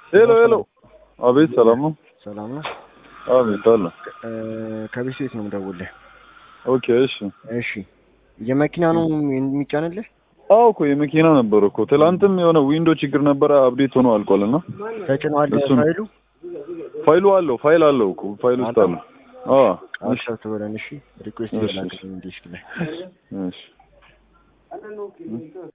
ሄሎ አቤት ሰላም ነው አቤት አለ ከቢስቤት ነው የምደውልልህ ኦኬ እሺ የመኪና ነው የሚጫንልህ አዎ እኮ የመኪና ነበር እኮ ትላንትም የሆነ ዊንዶ ችግር ነበር አፕዴት ሆኖ አልቋልና ተጭኗል ፋይል አለው እኮ ፋይል ውስጥ አለ አሻት ወራን እሺ ሪኩዌስት ይላል እንዴ እሺ